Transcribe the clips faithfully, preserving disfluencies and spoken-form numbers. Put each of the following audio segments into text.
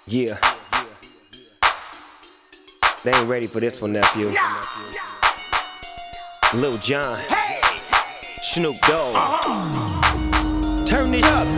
Yeah. They ain't ready for this one, nephew. Lil Jon, Snoop Dogg. Turn it up.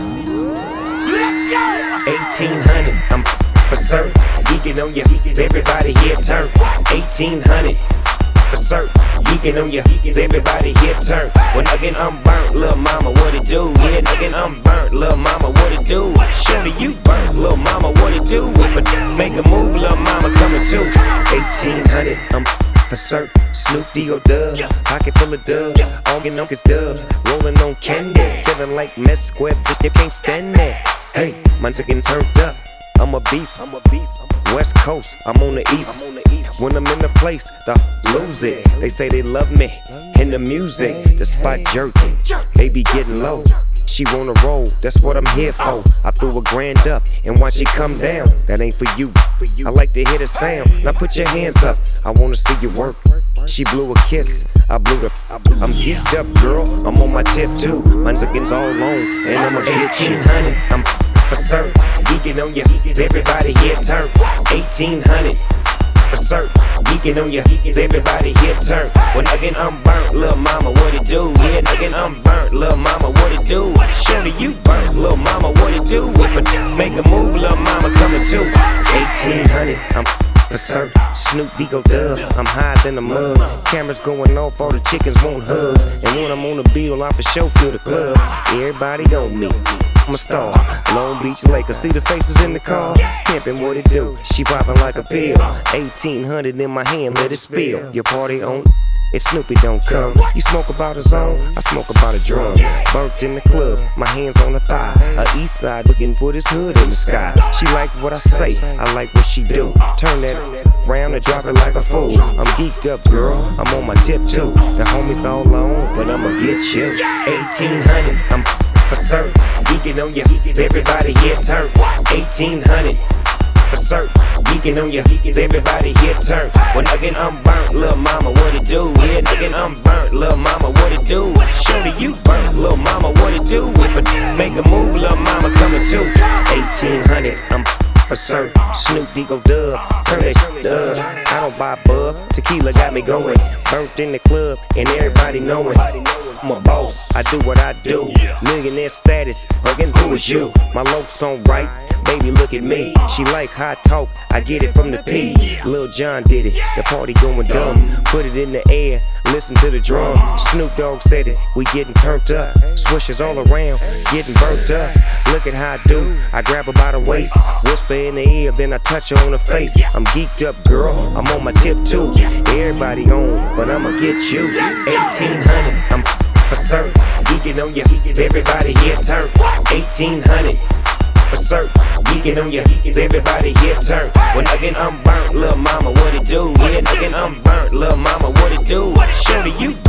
Let's go! eighteen hundred, I'm for certain. Geeking on ya, everybody here turn. eighteen hundred, for certain. Geeking on ya, everybody here turn. When again I'm burnt, lil' mama, what it do? Yeah, again I'm burnt, lil' mama, what it do? Shorty, you burnt, lil' mama, what it do? If I make a move, lil' mama coming too. eighteen hundred, I'm for certain. Snoop D-O Dub, pocket full of dubs. All getting on his dubs, rolling on candy. Feeling like mess square, just you can't stand there. Hey, mine's getting turned up. I'm a beast, I'm a beast. West Coast, I'm on the east. When I'm in the place, the lose it. They say they love me in the music. The spot jerking, they be getting low. She wanna roll, that's what I'm here for. I threw a grand up and watch it come down. That ain't for you. I like to hear the sound. Now put your hands up. I wanna see you work. She blew a kiss, I blew the. I'm geeked up, girl. I'm on my tip too. Mine's against all on, and I'm a eighteen hundred. I'm for certain, geeking on ya. Everybody here turn. eighteen hundred. For certain, geeking on ya, everybody here turn. When again I'm burnt, lil' mama, what it do? Yeah, again I'm burnt, lil' mama, what it do? Shorty, you burnt, lil' mama, what it do? If I make a move, lil' mama coming too. eighteen hundred, I'm for certain. Snoop D-O Dub, I'm higher than the mud. Cameras going off, all the chickens want hugs. And when I'm on the beat, I for sure feel the club. Everybody on me. I'm a star, Long Beach Lakers. See the faces in the car, pimpin' what it do. She poppin' like a pill. eighteen hundred in my hand, let it spill. Your party on. If Snoopy don't come, you smoke about a zone, I smoke about a drum. Burnt in the club, my hands on the thigh. A east side looking put his hood in the sky. She like what I say, I like what she do. Turn that round and drop it like a fool. I'm geeked up, girl, I'm on my tip too. The homies all on, but I'ma get you. eighteen hundred, I'm for certain. Geeking on ya, everybody here turn. eighteen hundred. For certain, geeking on ya, everybody here turn. When again I'm burnt, lil' mama, what it do? Yeah, again I'm burnt, lil' mama, what it do? Shorty, you burnt, lil' mama, what it do? If I make a move, lil' mama coming too. eighteen hundred, I'm for certain. Snoop D-O Dub, turn that shit up. I don't buy bub, tequila got me going. Burnt in the club, and everybody knowing. I'm a boss, I do what I do. Millionaire status, again, who is you? My looks on right. Baby, look at me. She like hot talk, I get it from the P. Lil Jon did it, the party going dumb. Put it in the air, listen to the drum. Snoop Dogg said it, we getting turned up. Swishers all around, getting burnt up. Look at how I do, I grab her by the waist. Whisper in the ear, then I touch her on the face. I'm geeked up, girl, I'm on my tip too. Everybody on, but I'ma get you. eighteen hundred, I'm for certain. Geeking on ya, everybody here turn. eighteen hundred. For certain, geeking on ya, everybody here turn. When again I'm burnt, lil' mama, what it do? Yeah, again I'm burnt, lil' mama, what it do? Shorty, you